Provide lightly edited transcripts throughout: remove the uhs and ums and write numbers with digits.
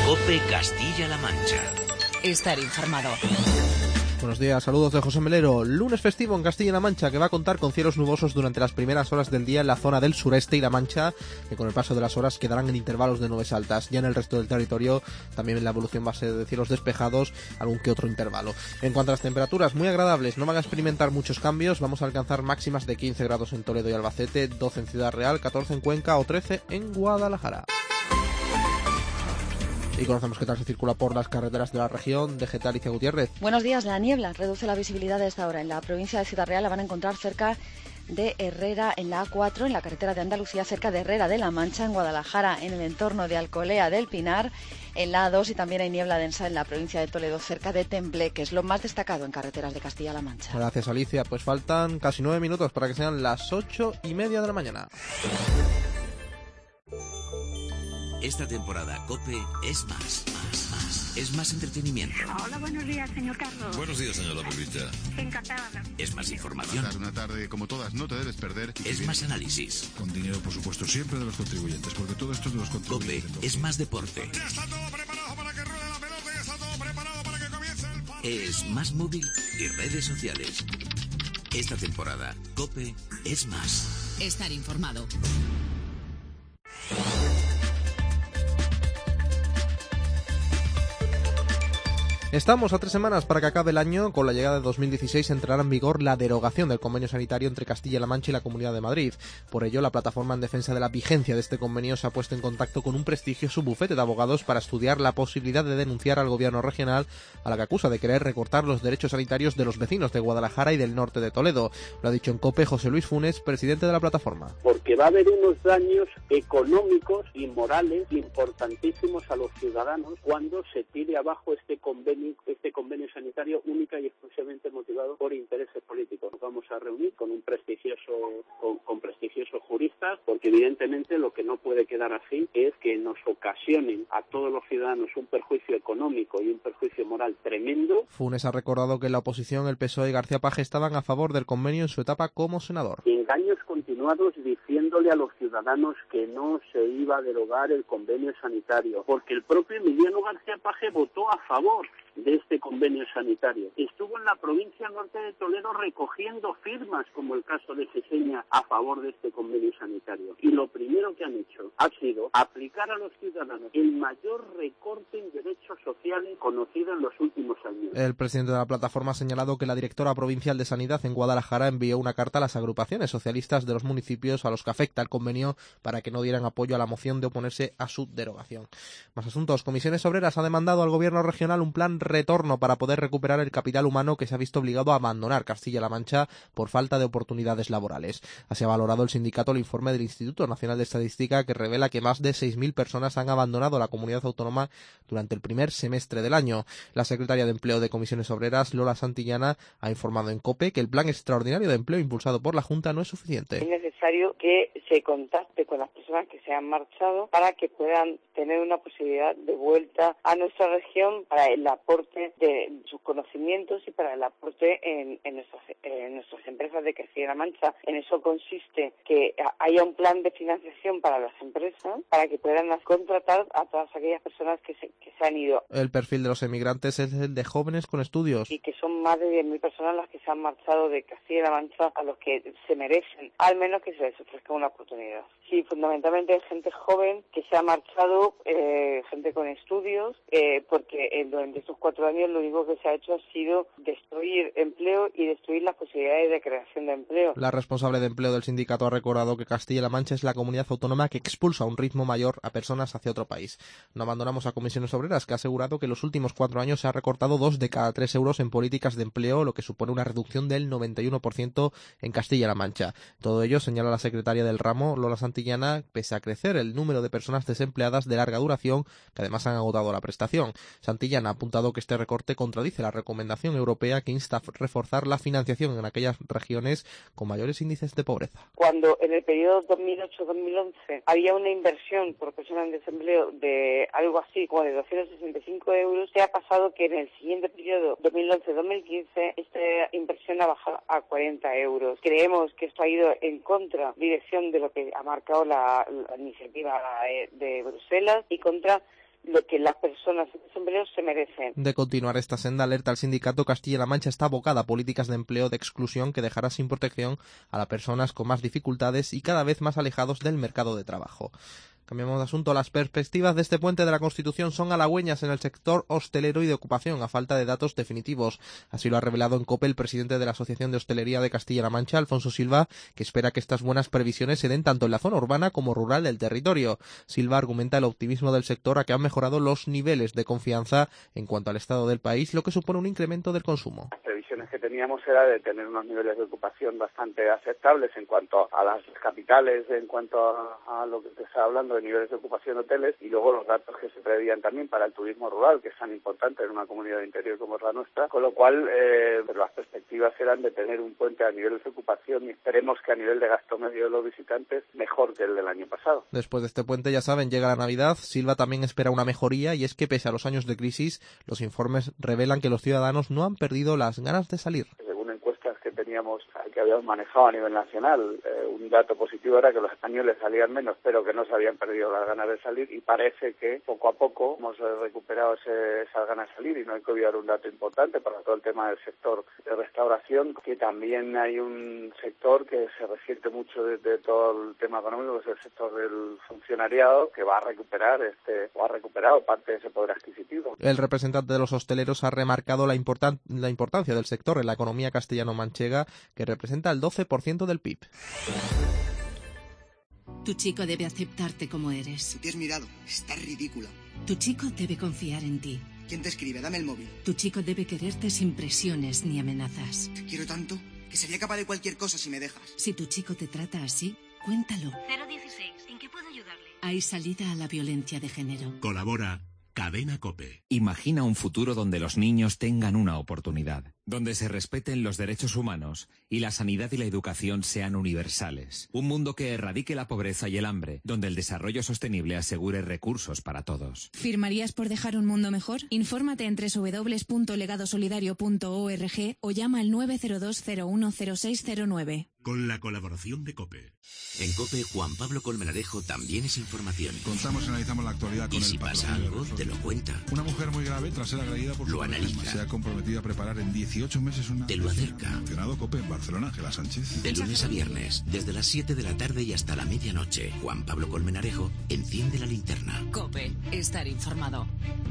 COPE Castilla-La Mancha. Estar informado. Buenos días, saludos de José Melero. Lunes festivo en Castilla-La Mancha, que va a contar con cielos nubosos durante las primeras horas del día en la zona del sureste y La Mancha, que con el paso de las horas quedarán en intervalos de nubes altas. Ya en el resto del territorio también la evolución va a ser de cielos despejados, algún que otro intervalo. En cuanto a las temperaturas, muy agradables, no van a experimentar muchos cambios. Vamos a alcanzar máximas de 15 grados en Toledo y Albacete, 12 en Ciudad Real, 14 en Cuenca o 13 en Guadalajara. Y conocemos qué tal se circula por las carreteras de la región. DGT Alicia Gutiérrez. Buenos días. La niebla reduce la visibilidad de esta hora. En la provincia de Ciudad Real la van a encontrar cerca de Herrera en la A4, en la carretera de Andalucía, cerca de Herrera de la Mancha, en Guadalajara, en el entorno de Alcolea del Pinar, en la A2, y también hay niebla densa en la provincia de Toledo, cerca de Temple, que es lo más destacado en carreteras de Castilla-La Mancha. Gracias, Alicia. Pues faltan casi 9 minutos para que sean las 8:30 de la mañana. Esta temporada COPE es más. Es más entretenimiento. Hola, buenos días, señor Carlos. Buenos días, señora Pepita. Encantada. Es más información. Una tarde como todas, no te debes perder. Es más análisis. Con dinero, por supuesto, siempre de los contribuyentes, porque todo esto es de los contribuyentes. COPE es más deporte. Ya está todo preparado para que ruede la pelota, ya está todo preparado para que comience el partido. Es más móvil y redes sociales. Esta temporada, COPE es más. Estar informado. Estamos a 3 semanas para que acabe el año. Con la llegada de 2016 entrará en vigor la derogación del convenio sanitario entre Castilla-La Mancha y la Comunidad de Madrid. Por ello, la plataforma en defensa de la vigencia de este convenio se ha puesto en contacto con un prestigioso bufete de abogados para estudiar la posibilidad de denunciar al gobierno regional, a la que acusa de querer recortar los derechos sanitarios de los vecinos de Guadalajara y del norte de Toledo. Lo ha dicho en COPE José Luis Funes, presidente de la plataforma. Porque va a haber unos daños económicos y morales importantísimos a los ciudadanos cuando se tire abajo este convenio sanitario única y exclusivamente motivado por intereses políticos. Nos vamos a reunir con un prestigiosos juristas, porque evidentemente lo que no puede quedar así es que nos ocasionen a todos los ciudadanos un perjuicio económico y un perjuicio moral tremendo. Funes ha recordado que en la oposición el PSOE y García Paje estaban a favor del convenio en su etapa como senador. Engaños continuados diciéndole a los ciudadanos que no se iba a derogar el convenio sanitario, porque el propio Emiliano García Paje votó a favor de este convenio sanitario. Estuvo en la provincia norte de Toledo recogiendo firmas, como el caso de Ceseña, a favor de este convenio sanitario. Y lo primero que han hecho ha sido aplicar a los ciudadanos el mayor recorte en derechos sociales conocido en los últimos años. El presidente de la plataforma ha señalado que la directora provincial de Sanidad en Guadalajara envió una carta a las agrupaciones socialistas de los municipios a los que afecta el convenio para que no dieran apoyo a la moción de oponerse a su derogación. Más asuntos. Comisiones Obreras ha demandado al gobierno regional un plan retorno para poder recuperar el capital humano que se ha visto obligado a abandonar Castilla-La Mancha por falta de oportunidades laborales. Así ha valorado el sindicato el informe del Instituto Nacional de Estadística, que revela que más de 6.000 personas han abandonado la comunidad autónoma durante el primer semestre del año. La secretaria de Empleo de Comisiones Obreras, Lola Santillana, ha informado en COPE que el plan extraordinario de empleo impulsado por la Junta no es suficiente. Es necesario que se contacte con las personas que se han marchado para que puedan tener una posibilidad de vuelta a nuestra región para el aporte de sus conocimientos y para el aporte en nuestras empresas de Castilla-La Mancha. En eso consiste que haya un plan de financiación para las empresas para que puedan contratar a todas aquellas personas que se han ido. El perfil de los emigrantes es el de jóvenes con estudios. Y que son más de 10.000 personas las que se han marchado de Castilla-La Mancha, a los que se merecen, al menos que se les ofrezca una oportunidad. Sí, fundamentalmente es gente joven que se ha marchado, gente con estudios, porque durante estos 4 años lo único que se ha hecho ha sido destruir empleo y destruir las posibilidades de creación de empleo. La responsable de empleo del sindicato ha recordado que Castilla-La Mancha es la comunidad autónoma que expulsa a un ritmo mayor a personas hacia otro país. No abandonamos a Comisiones Obreras, que ha asegurado que en los últimos 4 años se ha recortado 2 de cada 3 euros en políticas de empleo, lo que supone una reducción del 91% en Castilla-La Mancha. Todo ello, señala la secretaria del ramo, Lola Santillana, pese a crecer el número de personas desempleadas de larga duración, que además han agotado la prestación. Santillana ha apuntado que este recorte contradice la recomendación europea que insta a reforzar la financiación en aquellas regiones con mayores índices de pobreza. Cuando en el periodo 2008-2011 había una inversión por persona en desempleo de algo así como de 265 euros, se ha pasado que en el siguiente periodo 2011-2015 esta inversión ha bajado a 40 euros. Creemos que esto ha ido en dirección de lo que ha marcado la iniciativa de Bruselas y contra lo que las personas en sombrero se merecen. De continuar esta senda, alerta el sindicato, Castilla-La Mancha está abocada a políticas de empleo de exclusión que dejará sin protección a las personas con más dificultades y cada vez más alejados del mercado de trabajo. Cambiamos de asunto. Las perspectivas de este puente de la Constitución son halagüeñas en el sector hostelero y de ocupación, a falta de datos definitivos. Así lo ha revelado en COPE el presidente de la Asociación de Hostelería de Castilla-La Mancha, Alfonso Silva, que espera que estas buenas previsiones se den tanto en la zona urbana como rural del territorio. Silva argumenta el optimismo del sector a que han mejorado los niveles de confianza en cuanto al estado del país, lo que supone un incremento del consumo. Las previsiones que teníamos era de tener unos niveles de ocupación bastante aceptables en cuanto a las capitales, en cuanto a lo que te está hablando de niveles de ocupación de hoteles, y luego los datos que se preveían también para el turismo rural, que es tan importante en una comunidad de interior como es la nuestra, con lo cual las perspectivas eran de tener un puente a niveles de ocupación y esperemos que a nivel de gasto medio de los visitantes mejor que el del año pasado. Después de este puente, ya saben, llega la Navidad. Silva también espera una mejoría, y es que pese a los años de crisis, los informes revelan que los ciudadanos no han perdido las ganas de salir. Según encuestas que habíamos manejado a nivel nacional, un dato positivo era que los españoles salían menos, pero que no se habían perdido las ganas de salir, y parece que poco a poco hemos recuperado esas ganas de salir, y no hay que olvidar un dato importante para todo el tema del sector de restauración, que también hay un sector que se resiente mucho de todo el tema económico, que es el sector del funcionariado, que ha recuperado parte de ese poder adquisitivo. El representante de los hosteleros ha remarcado la importancia del sector en la economía castellano-manchega, que representa el 12% del PIB. Tu chico debe aceptarte como eres. Tú te has mirado, estás ridícula. Tu chico debe confiar en ti. ¿Quién te escribe? Dame el móvil. Tu chico debe quererte sin presiones ni amenazas. Te quiero tanto que sería capaz de cualquier cosa si me dejas. Si tu chico te trata así, cuéntalo. 016, ¿en qué puedo ayudarle? Hay salida a la violencia de género. Colabora Cadena COPE. Imagina un futuro donde los niños tengan una oportunidad, donde se respeten los derechos humanos y la sanidad y la educación sean universales. Un mundo que erradique la pobreza y el hambre, donde el desarrollo sostenible asegure recursos para todos. ¿Firmarías por dejar un mundo mejor? Infórmate en www.legadosolidario.org o llama al 902010609. Con la colaboración de COPE. En COPE, Juan Pablo Colmenarejo también es información. Contamos y analizamos la actualidad con y si pasa algo, te lo cuenta. Una mujer muy grave, tras ser agredida por lo analiza. Se ha comprometido a preparar en 18 meses una... Te lo acerca. Mencionado COPE en Barcelona, Ángela Sánchez. De lunes a viernes, desde las 7 de la tarde y hasta la medianoche, Juan Pablo Colmenarejo enciende la linterna. COPE, estar informado.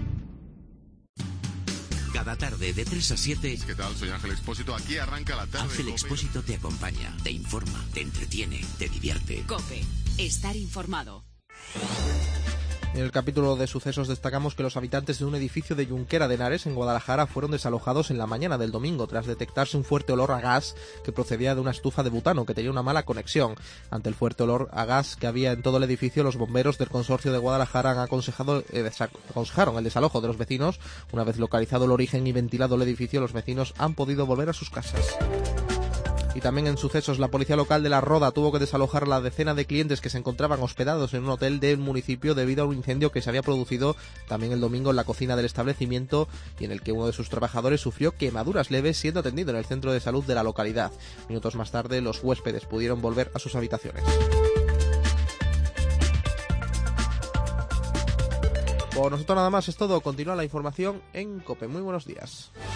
Cada tarde de 3 a 7... ¿Qué tal? Soy Ángel Expósito. Aquí arranca la tarde. Ángel Expósito te acompaña, te informa, te entretiene, te divierte. COPE, estar informado. En el capítulo de sucesos destacamos que los habitantes de un edificio de Junquera de Henares, en Guadalajara, fueron desalojados en la mañana del domingo tras detectarse un fuerte olor a gas que procedía de una estufa de butano que tenía una mala conexión. Ante el fuerte olor a gas que había en todo el edificio, los bomberos del consorcio de Guadalajara aconsejaron el desalojo de los vecinos. Una vez localizado el origen y ventilado el edificio, los vecinos han podido volver a sus casas. Y también en sucesos, la policía local de La Roda tuvo que desalojar a la decena de clientes que se encontraban hospedados en un hotel del municipio debido a un incendio que se había producido también el domingo en la cocina del establecimiento y en el que uno de sus trabajadores sufrió quemaduras leves siendo atendido en el centro de salud de la localidad. Minutos más tarde, los huéspedes pudieron volver a sus habitaciones. Por nosotros nada más es todo. Continúa la información en COPE. Muy buenos días.